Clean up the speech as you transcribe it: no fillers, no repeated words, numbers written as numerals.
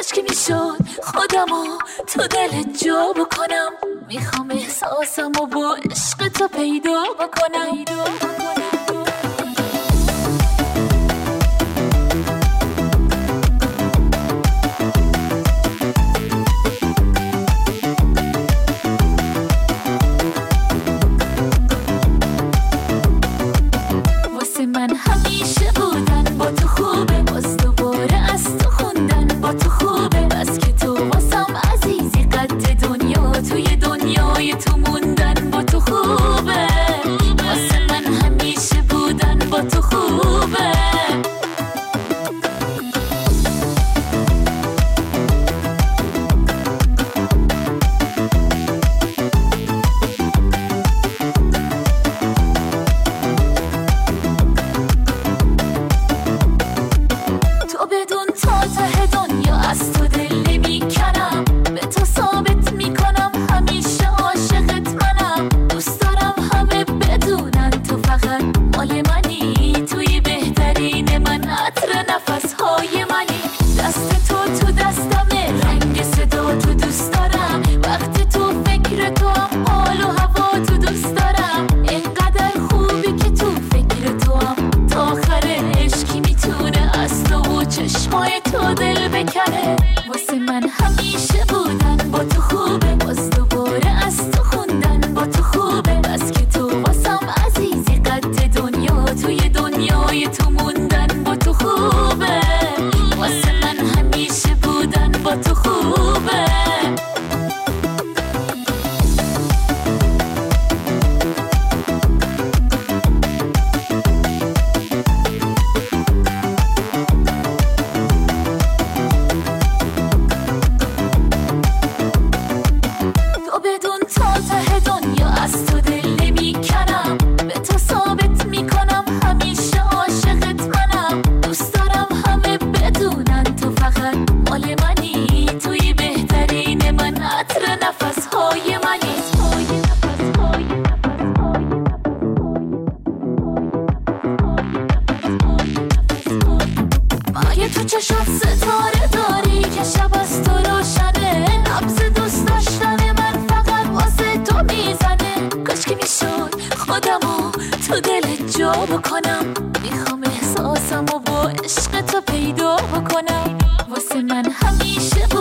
کاش که میشد خودمو تو دلت جا بکنم. میخوام احساسمو با عشق تو پیدا بکنم. واسه من همیشه بودن با تو خوبه، باز دوباره از تو خوندن با تو خوبه. بس که تو واسم عزیزی قد دنیا، توی دنیای تو موندن با تو خوبه. واسه من همیشه بودن با تو خوبه. تو بدون تا ته دنیا از تو دل نمیکنم، به تو ثابت میکنم همیشه عاشقت منم. دوست دارم همه بدونن تو فقط مال منی، توی بهترین من عطر نفسهای منی. دست تو دستمه، رنگ صدا تو دوست دارم، وقتی تو فکر تو هم حال و هوا تو دوست دارم. اینقدر خوبی که تو فکر تو هم تا آخر عشقی میتونه از تو و چشمای تو دل بکنه. واسه من همیشه بودن با تو خوبه، باز دوباره از تو خوندن با تو خوبه. بس که تو واسم عزیزی قد دنیا، توی دنیای تو موندن با تو خوبه. واسه من همیشه بودن با تو خوبه. تو بدون تا ته دنیا از تو دل نمیکنم، به تو ثابت میکنم همیشه عاشقت منم. دوست دارم همه بدونن تو فقط مال منی، توی بهترین من عطر نفسهای منی. مایه تو چشات ستاره داری که شب از تو روشنه، نبض دوست داشتن من فقط واسه تو میزنه. کاش که میشد خودمو تو دلت جا بکنم، میخوام احساسمو با عشق تو پیدا بکنم. واسه من همیشه